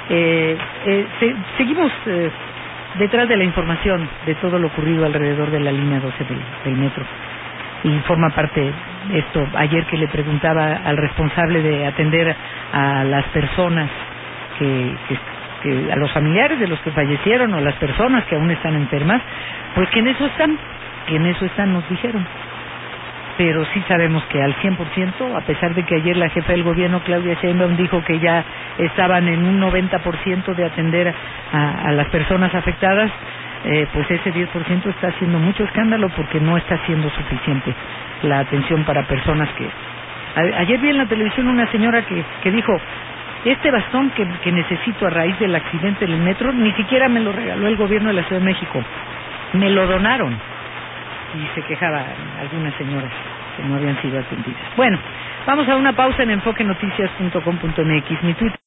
Seguimos detrás de la información de todo lo ocurrido alrededor de la línea 12 del metro, y forma parte esto. Ayer que le preguntaba al responsable de atender a las personas a los familiares de los que fallecieron, o las personas que aún están enfermas, pues que en eso están, nos dijeron. Pero sí sabemos que al 100%, a pesar de que ayer la jefa del gobierno, Claudia Sheinbaum, dijo que ya estaban en un 90% de atender a las personas afectadas, pues ese 10% está haciendo mucho escándalo, porque no está siendo suficiente la atención para personas que... Ayer vi en la televisión una señora que dijo: este bastón que necesito a raíz del accidente del metro, ni siquiera me lo regaló el gobierno de la Ciudad de México, me lo donaron. Y se quejaban algunas señoras que no habían sido atendidas. Bueno, vamos a una pausa en enfoquenoticias.com.mx. Mi Twitter